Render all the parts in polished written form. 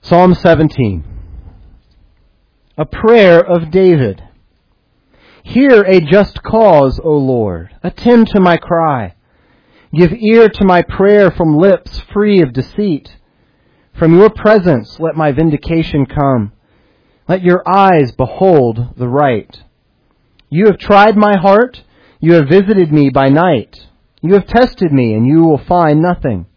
Psalm 17, a prayer of David. Hear a just cause, O Lord. Attend to my cry. Give ear to my prayer from lips free of deceit. From your presence let my vindication come. Let your eyes behold the right. You have tried my heart. You have visited me by night. You have tested me, and you will find nothing.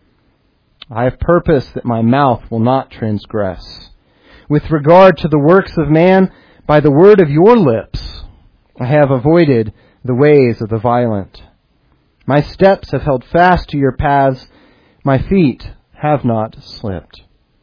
I have purposed that my mouth will not transgress. With regard to the works of man, by the word of your lips, I have avoided the ways of the violent. My steps have held fast to your paths. My feet have not slipped.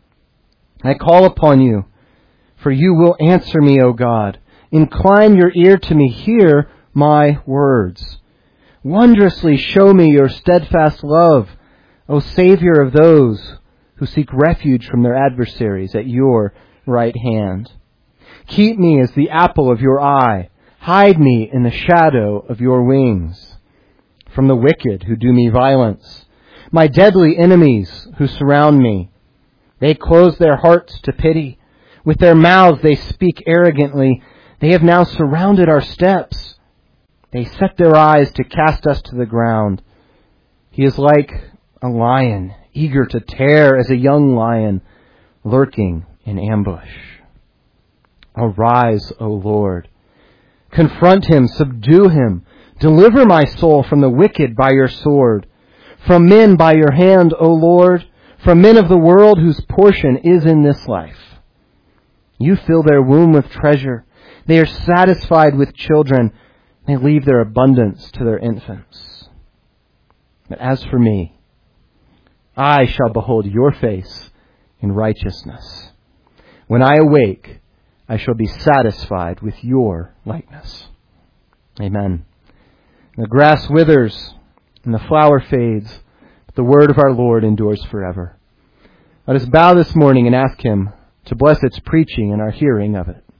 I call upon you, for you will answer me, O God. Incline your ear to me. Hear my words. Wondrously show me your steadfast love, O Savior of those who seek refuge from their adversaries at your right hand. Keep me as the apple of your eye. Hide me in the shadow of your wings. From the wicked who do me violence, my deadly enemies who surround me. They close their hearts to pity. With their mouths they speak arrogantly. They have now surrounded our steps. They set their eyes to cast us to the ground. He is like a lion, eager to tear, as a young lion, lurking in ambush. Arise, O Lord. Confront him, subdue him. Deliver my soul from the wicked by your sword. From men by your hand, O Lord. From men of the world whose portion is in this life. You fill their womb with treasure. They are satisfied with children. They leave their abundance to their infants. But as for me, I shall behold your face in righteousness. When I awake, I shall be satisfied with your likeness. Amen. The grass withers and the flower fades, but the word of our Lord endures forever. Let us bow this morning and ask him to bless its preaching and our hearing of it.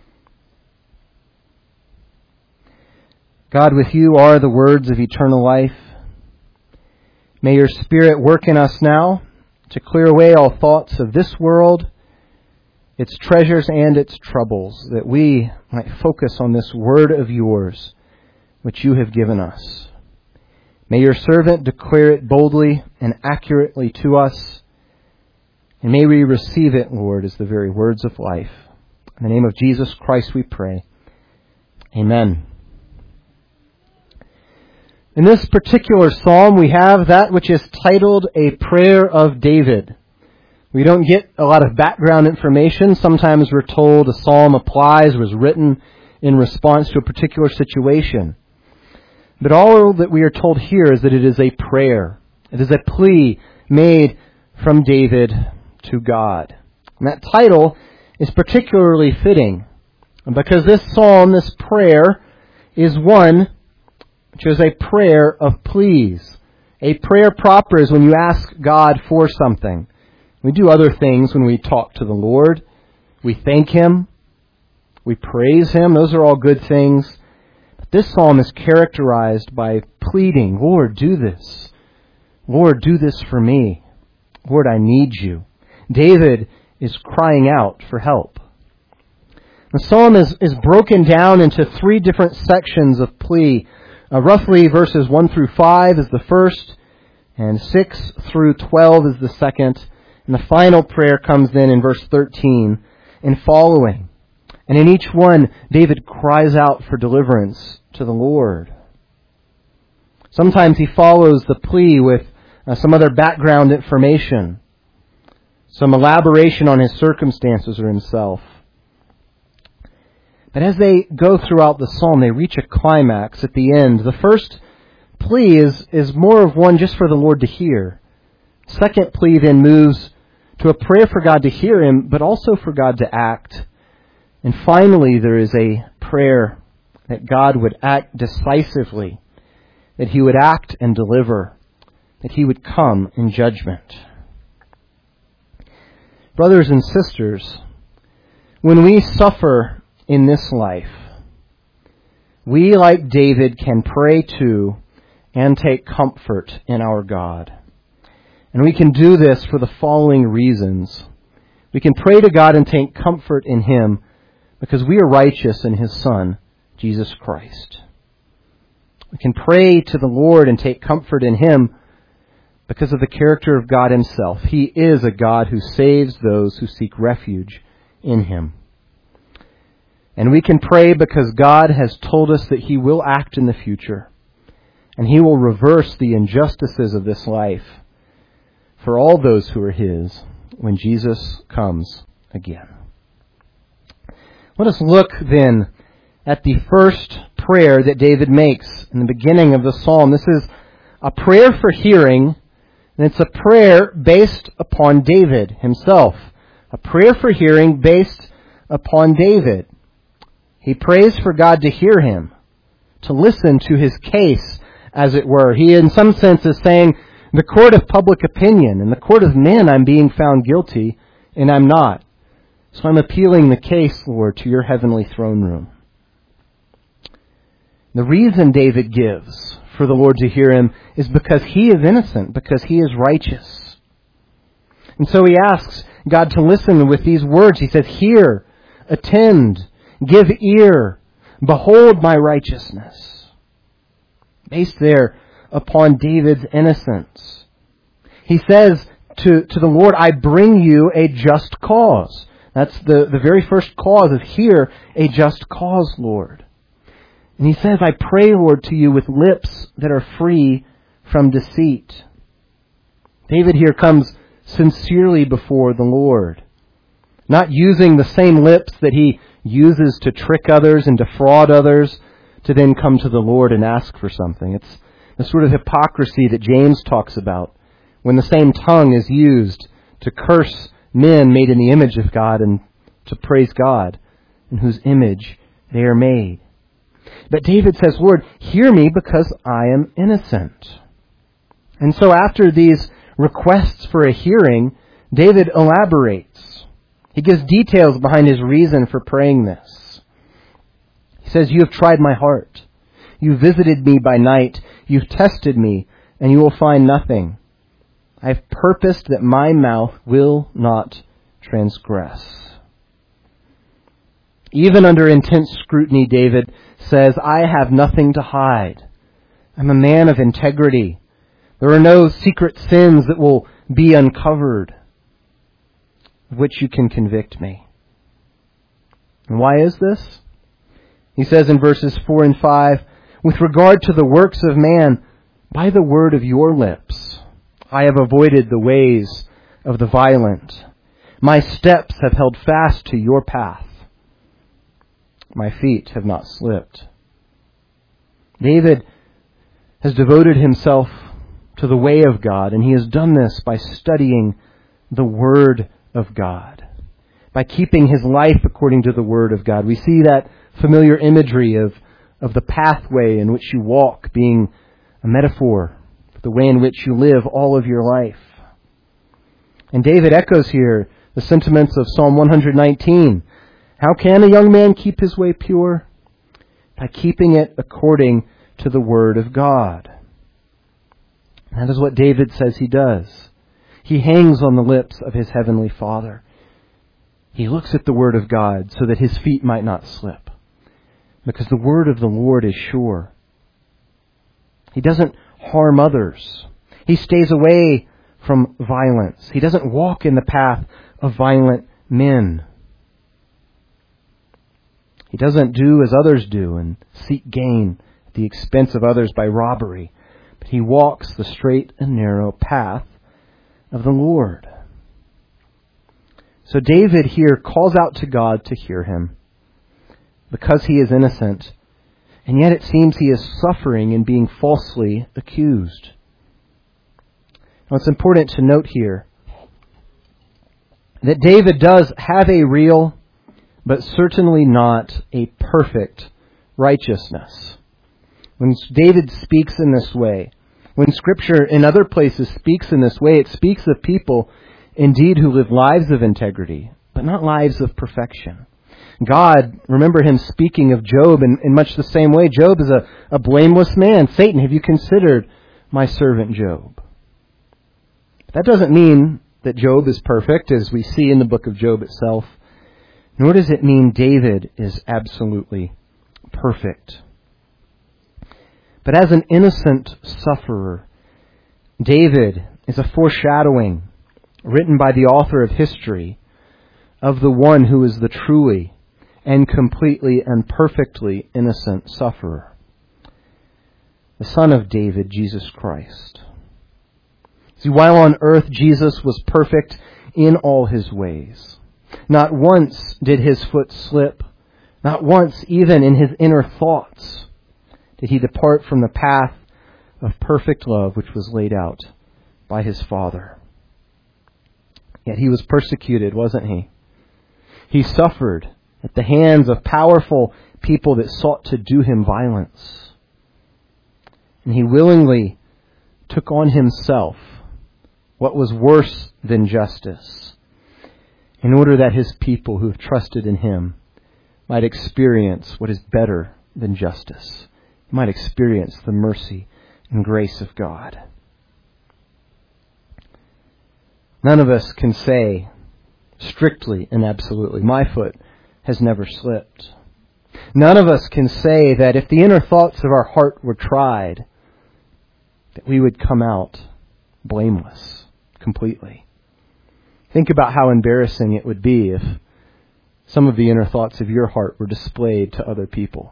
God, with you are the words of eternal life. May your Spirit work in us now to clear away all thoughts of this world, its treasures and its troubles, that we might focus on this word of yours, which you have given us. May your servant declare it boldly and accurately to us, and may we receive it, Lord, as the very words of life. In the name of Jesus Christ we pray. Amen. In this particular psalm, we have that which is titled A Prayer of David. We don't get a lot of background information. Sometimes we're told a psalm was written in response to a particular situation. But all that we are told here is that it is a prayer. It is a plea made from David to God. And that title is particularly fitting because this psalm, this prayer, is one which is a prayer of pleas. A prayer proper is when you ask God for something. We do other things when we talk to the Lord. We thank Him. We praise Him. Those are all good things. But this psalm is characterized by pleading, Lord, do this. Lord, do this for me. Lord, I need you. David is crying out for help. The psalm is broken down into three different sections of plea. Roughly verses 1 through 5 is the first, and 6 through 12 is the second. And the final prayer comes then in verse 13 and following. And in each one, David cries out for deliverance to the Lord. Sometimes he follows the plea with some other background information, some elaboration on his circumstances or himself. But as they go throughout the psalm, they reach a climax at the end. The first plea is more of one just for the Lord to hear. Second plea then moves to a prayer for God to hear him, but also for God to act. And finally, there is a prayer that God would act decisively, that he would act and deliver, that he would come in judgment. Brothers and sisters, when we suffer in this life, we, like David, can pray to and take comfort in our God. And we can do this for the following reasons. We can pray to God and take comfort in Him because we are righteous in His Son, Jesus Christ. We can pray to the Lord and take comfort in Him because of the character of God Himself. He is a God who saves those who seek refuge in Him. And we can pray because God has told us that He will act in the future, and He will reverse the injustices of this life for all those who are His when Jesus comes again. Let us look then at the first prayer that David makes in the beginning of the psalm. This is a prayer for hearing, and it's a prayer based upon David himself. A prayer for hearing based upon David. He prays for God to hear him, to listen to his case, as it were. He, in some sense, is saying, the court of public opinion, in the court of men, I'm being found guilty, and I'm not. So I'm appealing the case, Lord, to your heavenly throne room. The reason David gives for the Lord to hear him is because he is innocent, because he is righteous. And so he asks God to listen with these words. He says, hear, attend, give ear, behold my righteousness. Based there upon David's innocence. He says to the Lord, I bring you a just cause. That's the very first cause of hear, a just cause, Lord. And he says, I pray, Lord, to you with lips that are free from deceit. David here comes sincerely before the Lord, not using the same lips that he uses to trick others and defraud others to then come to the Lord and ask for something. It's the sort of hypocrisy that James talks about when the same tongue is used to curse men made in the image of God and to praise God in whose image they are made. But David says, Lord, hear me because I am innocent. And so after these requests for a hearing, David elaborates. He gives details behind his reason for praying this. He says, you have tried my heart. You visited me by night. You've tested me, and you will find nothing. I have purposed that my mouth will not transgress. Even under intense scrutiny, David says, I have nothing to hide. I'm a man of integrity. There are no secret sins that will be uncovered, of which you can convict me. And why is this? He says in verses 4 and 5, with regard to the works of man, by the word of your lips, I have avoided the ways of the violent. My steps have held fast to your path. My feet have not slipped. David has devoted himself to the way of God, and he has done this by studying the Word of God, by keeping his life according to the Word of God. We see that familiar imagery of the pathway in which you walk being a metaphor for the way in which you live all of your life. And David echoes here the sentiments of Psalm 119. How can a young man keep his way pure? By keeping it according to the Word of God. That is what David says he does. He hangs on the lips of his heavenly Father. He looks at the Word of God so that his feet might not slip, because the word of the Lord is sure. He doesn't harm others. He stays away from violence. He doesn't walk in the path of violent men. He doesn't do as others do and seek gain at the expense of others by robbery, but he walks the straight and narrow path of the Lord. So David here calls out to God to hear him because he is innocent, and yet it seems he is suffering in being falsely accused. Now it's important to note here that David does have a real, but certainly not a perfect righteousness. When David speaks in this way, when Scripture in other places speaks in this way, it speaks of people indeed who live lives of integrity, but not lives of perfection. God, remember him speaking of Job in much the same way. Job is a blameless man. Satan, have you considered my servant Job? That doesn't mean that Job is perfect, as we see in the book of Job itself, nor does it mean David is absolutely perfect. But as an innocent sufferer, David is a foreshadowing, written by the author of history, of the one who is the truly and completely and perfectly innocent sufferer, the Son of David, Jesus Christ. See, while on earth, Jesus was perfect in all his ways. Not once did his foot slip. Not once, even in his inner thoughts, did he depart from the path of perfect love which was laid out by his Father. Yet he was persecuted, wasn't he? He suffered at the hands of powerful people that sought to do him violence. And he willingly took on himself what was worse than justice, in order that his people who have trusted in him might experience what is better than justice, might experience the mercy and grace of God. None of us can say strictly and absolutely, my foot has never slipped. None of us can say that if the inner thoughts of our heart were tried, that we would come out blameless completely. Think about how embarrassing it would be if some of the inner thoughts of your heart were displayed to other people.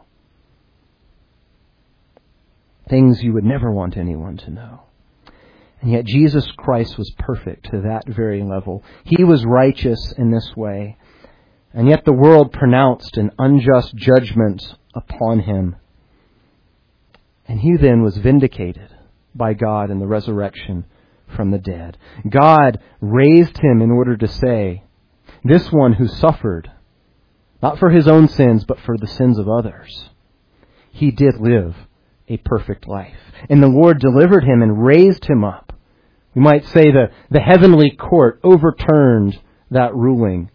Things you would never want anyone to know. And yet Jesus Christ was perfect to that very level. He was righteous in this way. And yet the world pronounced an unjust judgment upon him. And he then was vindicated by God in the resurrection from the dead. God raised him in order to say, this one who suffered, not for his own sins, but for the sins of others, he did live a perfect life. And the Lord delivered him and raised him up. We might say the heavenly court overturned that ruling.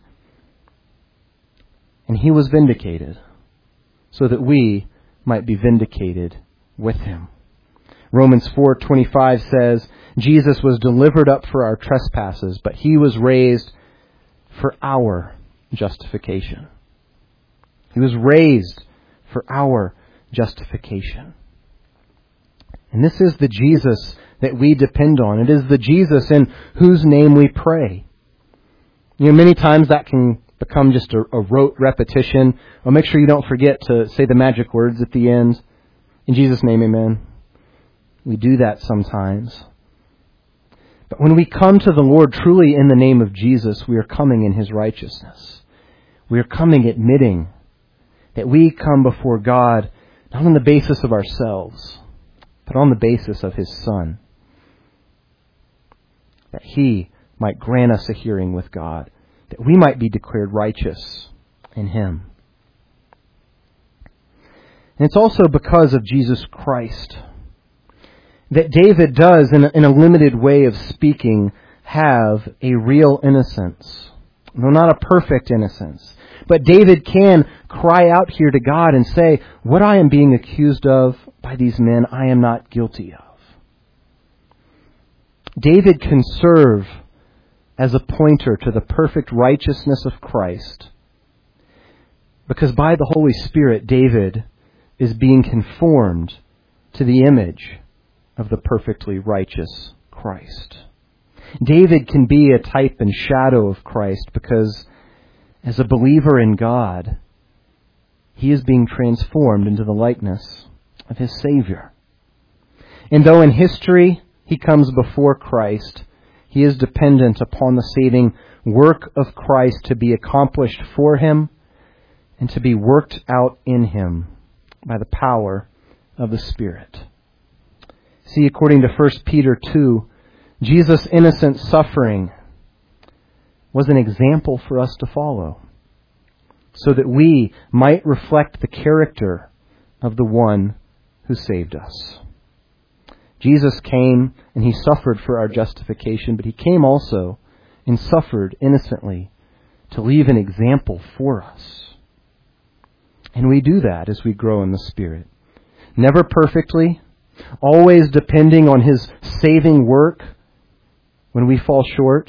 And he was vindicated so that we might be vindicated with him. Romans 4:25 says, Jesus was delivered up for our trespasses, but he was raised for our justification. He was raised for our justification. And this is the Jesus that we depend on. It is the Jesus in whose name we pray. You know, many times that can become just a rote repetition. Well, make sure you don't forget to say the magic words at the end. In Jesus' name, amen. We do that sometimes. But when we come to the Lord truly in the name of Jesus, we are coming in his righteousness. We are coming admitting that we come before God not on the basis of ourselves, but on the basis of his Son. That he might grant us a hearing with God, that we might be declared righteous in him. And it's also because of Jesus Christ that David does, in a limited way of speaking, have a real innocence. No, not a perfect innocence. But David can cry out here to God and say, what I am being accused of by these men, I am not guilty of. David can serve as a pointer to the perfect righteousness of Christ, because by the Holy Spirit, David is being conformed to the image of the perfectly righteous Christ. David can be a type and shadow of Christ because as a believer in God, he is being transformed into the likeness of his Savior. And though in history he comes before Christ, he is dependent upon the saving work of Christ to be accomplished for him and to be worked out in him by the power of the Spirit. See, according to 1 Peter 2, Jesus' innocent suffering was an example for us to follow, so that we might reflect the character of the one who saved us. Jesus came and he suffered for our justification, but he came also and suffered innocently to leave an example for us. And we do that as we grow in the Spirit. Never perfectly, always depending on his saving work when we fall short,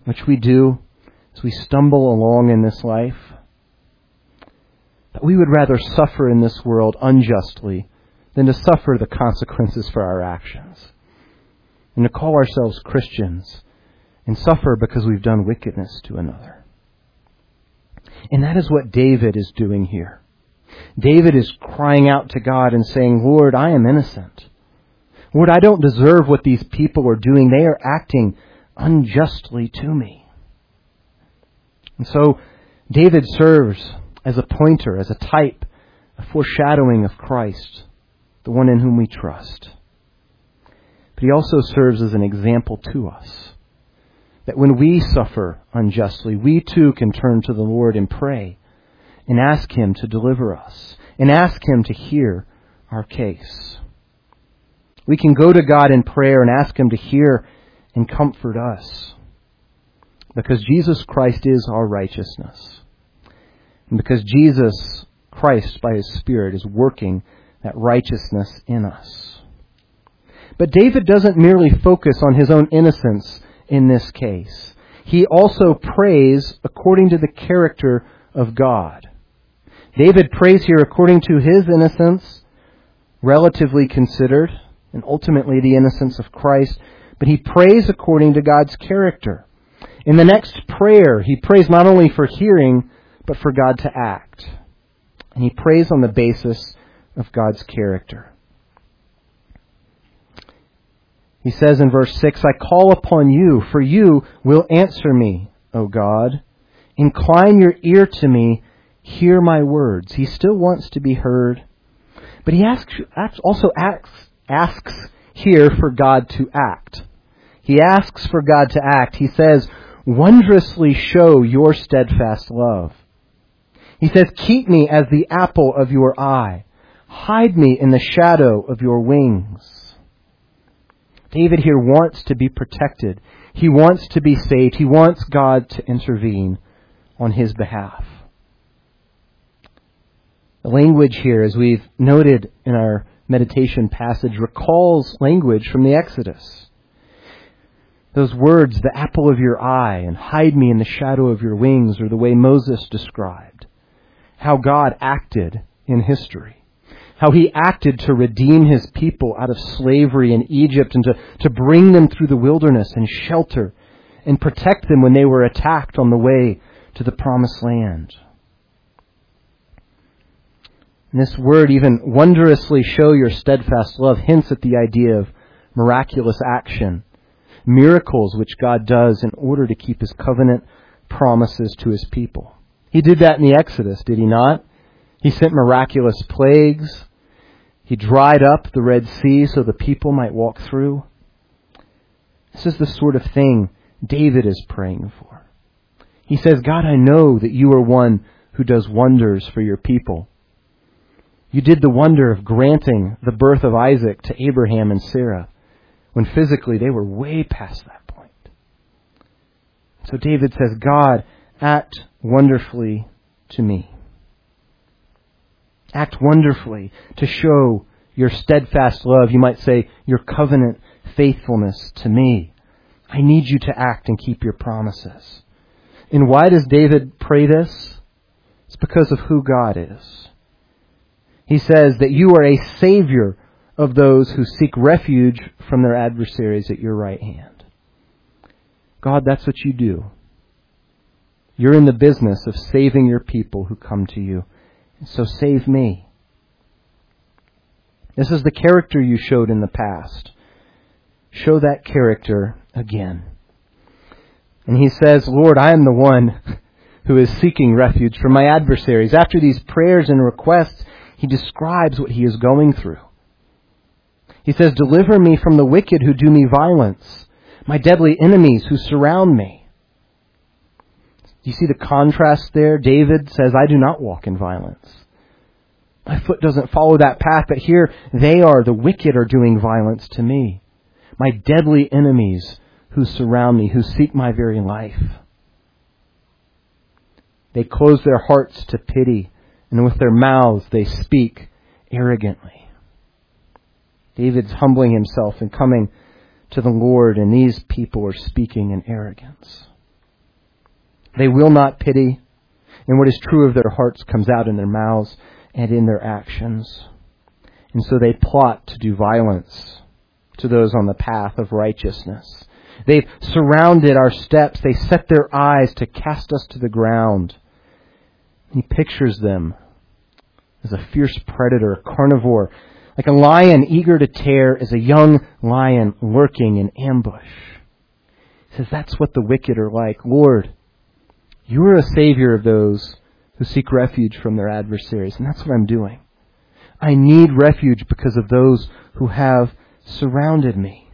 which we do as we stumble along in this life, that we would rather suffer in this world unjustly than to suffer the consequences for our actions, and to call ourselves Christians and suffer because we've done wickedness to another. And that is what David is doing here. David is crying out to God and saying, Lord, I am innocent. Lord, I don't deserve what these people are doing. They are acting unjustly to me. And so David serves as a pointer, as a type, a foreshadowing of Christ, the one in whom we trust. But he also serves as an example to us, that when we suffer unjustly, we too can turn to the Lord and pray and ask Him to deliver us and ask Him to hear our case. We can go to God in prayer and ask Him to hear and comfort us, because Jesus Christ is our righteousness. And because Jesus Christ, by His Spirit, is working that righteousness in us. But David doesn't merely focus on his own innocence in this case. He also prays according to the character of God. David prays here according to his innocence, relatively considered, and ultimately the innocence of Christ. But he prays according to God's character. In the next prayer, he prays not only for hearing, but for God to act. And he prays on the basis of God's character. He says in verse 6, I call upon you, for you will answer me, O God. Incline your ear to me, hear my words. He still wants to be heard. But he also asks here for God to act. He asks for God to act. He says, wondrously show your steadfast love. He says, keep me as the apple of your eye. Hide me in the shadow of your wings. David here wants to be protected. He wants to be saved. He wants God to intervene on his behalf. The language here, as we've noted in our meditation passage, recalls language from the Exodus. Those words, the apple of your eye and hide me in the shadow of your wings, are the way Moses described how God acted in history. How He acted to redeem His people out of slavery in Egypt and to bring them through the wilderness and shelter and protect them when they were attacked on the way to the promised land. And this word, even wondrously show your steadfast love, hints at the idea of miraculous action, miracles which God does in order to keep His covenant promises to His people. He did that in the Exodus, did He not? He sent miraculous plagues. He dried up the Red Sea so the people might walk through. This is the sort of thing David is praying for. He says, God, I know that you are one who does wonders for your people. You did the wonder of granting the birth of Isaac to Abraham and Sarah, when physically they were way past that point. So David says, God, act wonderfully to me. Act wonderfully to show your steadfast love, you might say your covenant faithfulness to me. I need you to act and keep your promises. And why does David pray this? It's because of who God is. He says that you are a savior of those who seek refuge from their adversaries at your right hand. God, that's what you do. You're in the business of saving your people who come to you. So save me. This is the character you showed in the past. Show that character again. And he says, Lord, I am the one who is seeking refuge from my adversaries. After these prayers and requests, he describes what he is going through. He says, deliver me from the wicked who do me violence, my deadly enemies who surround me. You see the contrast there? David says, I do not walk in violence. My foot doesn't follow that path, but here the wicked are doing violence to me. My deadly enemies who surround me, who seek my very life. They close their hearts to pity, and with their mouths they speak arrogantly. David's humbling himself and coming to the Lord, and these people are speaking in arrogance. They will not pity. And what is true of their hearts comes out in their mouths and in their actions. And so they plot to do violence to those on the path of righteousness. They've surrounded our steps. They set their eyes to cast us to the ground. He pictures them as a fierce predator, a carnivore, like a lion eager to tear, as a young lion lurking in ambush. He says that's what the wicked are like. Lord, you are a savior of those who seek refuge from their adversaries, and that's what I'm doing. I need refuge because of those who have surrounded me.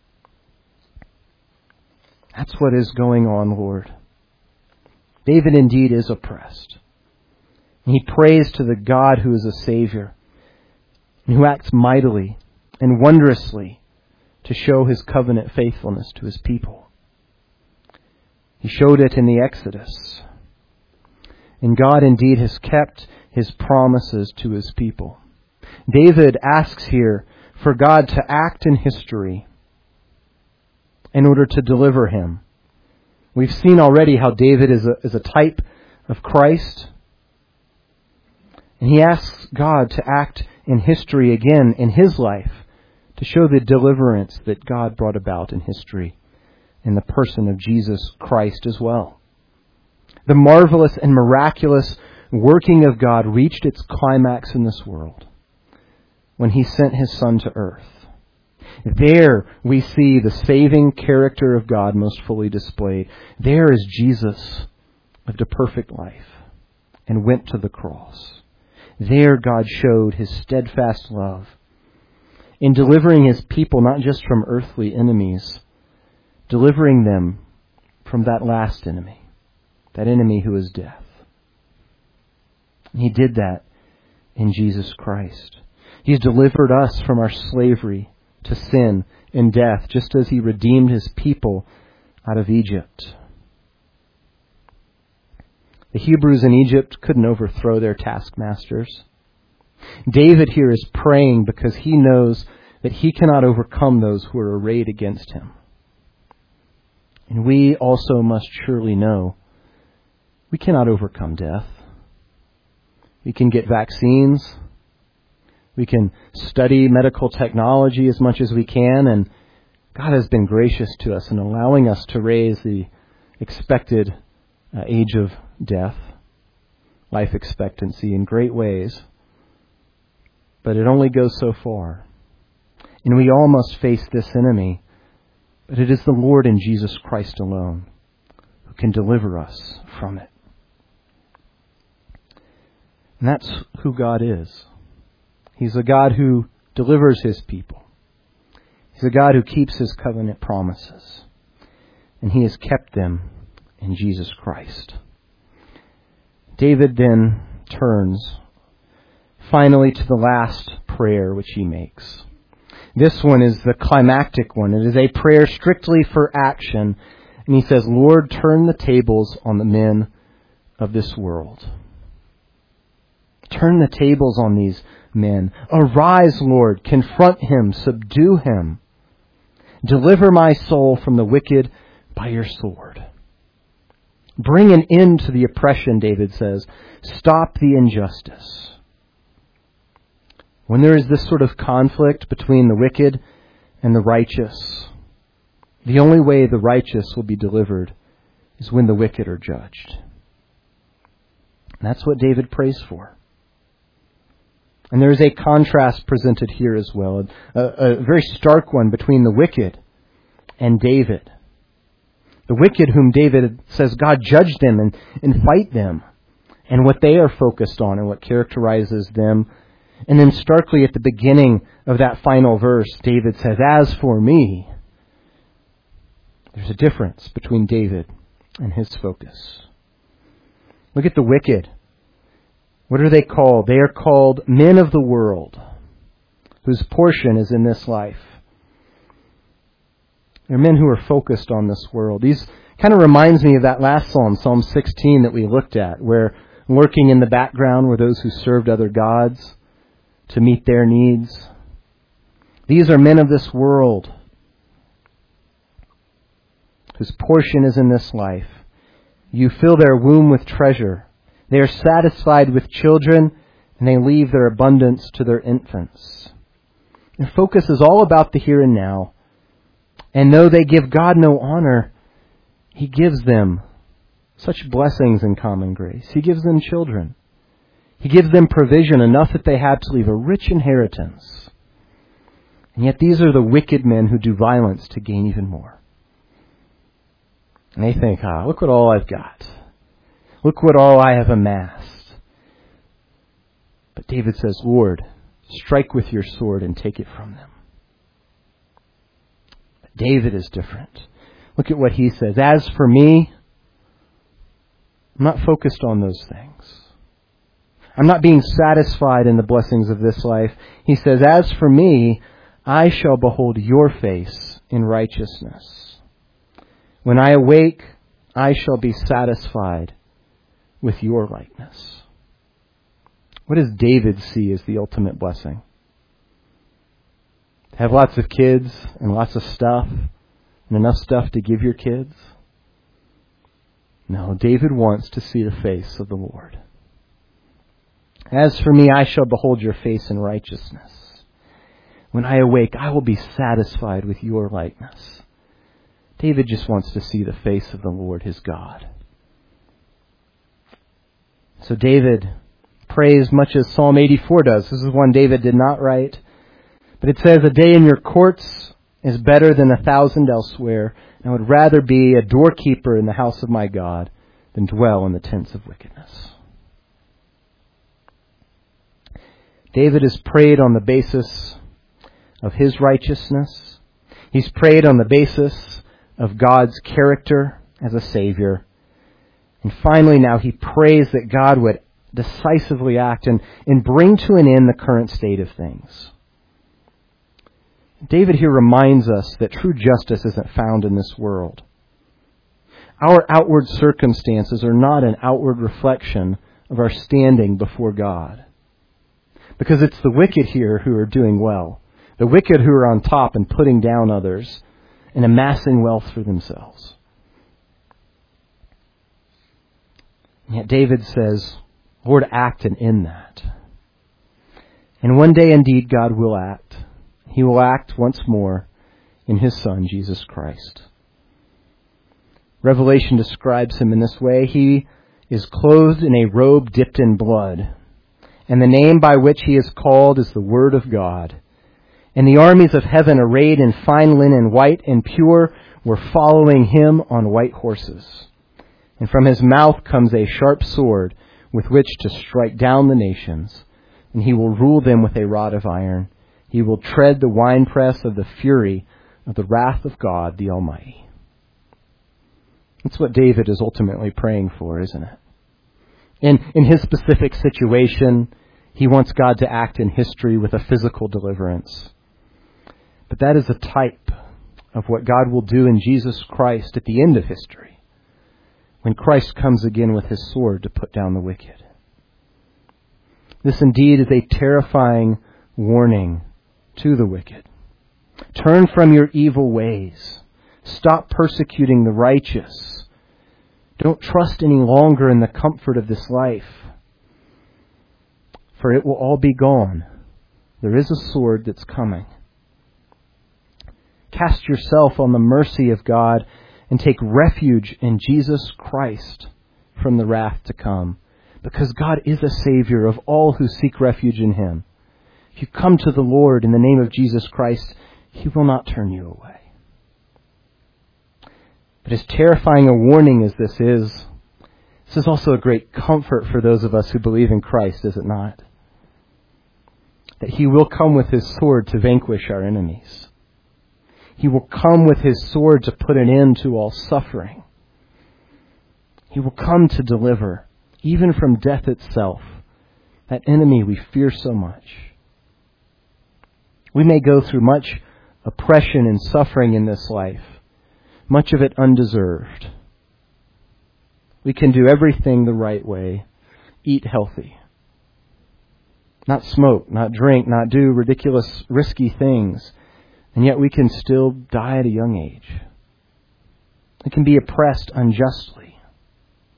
That's what is going on, Lord. David indeed is oppressed. And he prays to the God who is a Savior and who acts mightily and wondrously to show his covenant faithfulness to his people. He showed it in the Exodus. And God indeed has kept his promises to his people. David asks here for God to act in history in order to deliver him. We've seen already how David is a type of Christ. And he asks God to act in history again in his life to show the deliverance that God brought about in history in the person of Jesus Christ as well. The marvelous and miraculous working of God reached its climax in this world when he sent his Son to earth. There we see the saving character of God most fully displayed. There is Jesus lived a perfect life and went to the cross. There God showed his steadfast love in delivering his people not just from earthly enemies, delivering them from that last enemy, that enemy who is death. He did that in Jesus Christ. He's delivered us from our slavery to sin and death, just as he redeemed his people out of Egypt. The Hebrews in Egypt couldn't overthrow their taskmasters. David here is praying because he knows that he cannot overcome those who are arrayed against him. And we also must surely know we cannot overcome death. We can get vaccines. We can study medical technology as much as we can, and God has been gracious to us in allowing us to raise the expected age of death, life expectancy in great ways. But it only goes so far. And we all must face this enemy, but it is the Lord and Jesus Christ alone who can deliver us from it. And that's who God is. He's a God who delivers his people. He's a God who keeps his covenant promises. And he has kept them in Jesus Christ. David then turns finally to the last prayer which he makes. This one is the climactic one. It is a prayer strictly for action. And he says, Lord, turn the tables on the men of this world. Turn the tables on these men. Arise, Lord, confront him, subdue him. Deliver my soul from the wicked by your sword. Bring an end to the oppression, David says. Stop the injustice. When there is this sort of conflict between the wicked and the righteous, the only way the righteous will be delivered is when the wicked are judged. And that's what David prays for. And there is a contrast presented here as well, a very stark one between the wicked and David. The wicked whom David says God judge them and fight them, and what they are focused on and what characterizes them. And then starkly at the beginning of that final verse, David says, as for me, there's a difference between David and his focus. Look at the wicked. What are they called? They are called men of the world, whose portion is in this life. They're men who are focused on this world. These kind of reminds me of that last psalm, Psalm 16 that we looked at, where lurking in the background were those who served other gods to meet their needs. These are men of this world, whose portion is in this life, You fill their womb with treasure. They are satisfied with children, and they leave their abundance to their infants. Their focus is all about the here and now. And though they give God no honor, He gives them such blessings in common grace. He gives them children. He gives them provision, enough that they have to leave a rich inheritance. And yet these are the wicked men who do violence to gain even more. And they think, look what all I've got. Look what all I have amassed. But David says, Lord, strike with your sword and take it from them. But David is different. Look at what he says. As for me, I'm not focused on those things. I'm not being satisfied in the blessings of this life. He says, as for me, I shall behold your face in righteousness. When I awake, I shall be satisfied with your likeness. What does David see as the ultimate blessing? To have lots of kids and lots of stuff and enough stuff to give your kids? No, David wants to see the face of the Lord. As for me, I shall behold your face in righteousness. When I awake, I will be satisfied with your likeness. David just wants to see the face of the Lord, his God. So David prays much as Psalm 84 does. This is one David did not write. But it says, a day in your courts is better than 1,000 elsewhere. I would rather be a doorkeeper in the house of my God than dwell in the tents of wickedness. David has prayed on the basis of his righteousness. He's prayed on the basis of God's character as a Savior. And finally now he prays that God would decisively act and bring to an end the current state of things. David here reminds us that true justice isn't found in this world. Our outward circumstances are not an outward reflection of our standing before God. Because it's the wicked here who are doing well. The wicked who are on top and putting down others and amassing wealth for themselves. And yet David says, Lord, act and end that. And one day indeed God will act. He will act once more in His Son, Jesus Christ. Revelation describes Him in this way. He is clothed in a robe dipped in blood. And the name by which He is called is the Word of God. And the armies of heaven, arrayed in fine linen, white and pure, were following Him on white horses. And from His mouth comes a sharp sword with which to strike down the nations. And He will rule them with a rod of iron. He will tread the winepress of the fury of the wrath of God the Almighty. That's what David is ultimately praying for, isn't it? In his specific situation, he wants God to act in history with a physical deliverance. But that is a type of what God will do in Jesus Christ at the end of history, when Christ comes again with His sword to put down the wicked. This indeed is a terrifying warning to the wicked. Turn from your evil ways. Stop persecuting the righteous. Don't trust any longer in the comfort of this life, for it will all be gone. There is a sword that's coming. Cast yourself on the mercy of God and take refuge in Jesus Christ from the wrath to come, because God is a Savior of all who seek refuge in Him. If you come to the Lord in the name of Jesus Christ, He will not turn you away. But as terrifying a warning as this is also a great comfort for those of us who believe in Christ, is it not? That He will come with His sword to vanquish our enemies. He will come with His sword to put an end to all suffering. He will come to deliver, even from death itself, that enemy we fear so much. We may go through much oppression and suffering in this life, much of it undeserved. We can do everything the right way, eat healthy, not smoke, not drink, not do ridiculous, risky things, and yet we can still die at a young age. We can be oppressed unjustly.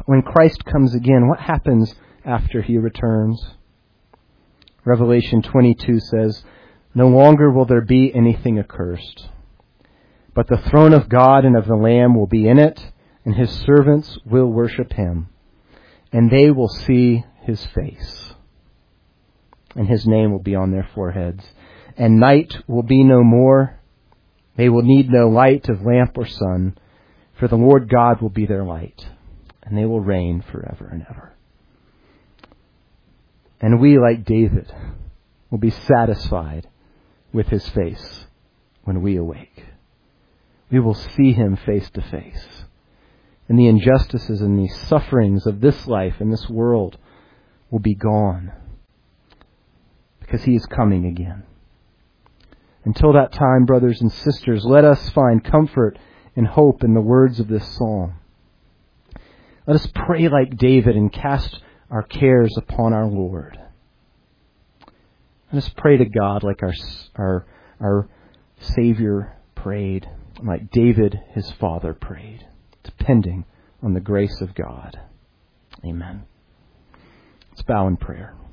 when Christ comes again, what happens after he returns? Revelation 22 says, "No longer will there be anything accursed, but the throne of God and of the Lamb will be in it, and his servants will worship him, and they will see his face, and his name will be on their foreheads. And night will be no more. They will need no light of lamp or sun, for the Lord God will be their light, and they will reign forever and ever." And we, like David, will be satisfied with his face when we awake. We will see him face to face. And the injustices and the sufferings of this life and this world will be gone, because he is coming again. Until that time, brothers and sisters, let us find comfort and hope in the words of this psalm. Let us pray like David and cast our cares upon our Lord. Let us pray to God like our Savior prayed, like David, his father, prayed, depending on the grace of God. Amen. Let's bow in prayer.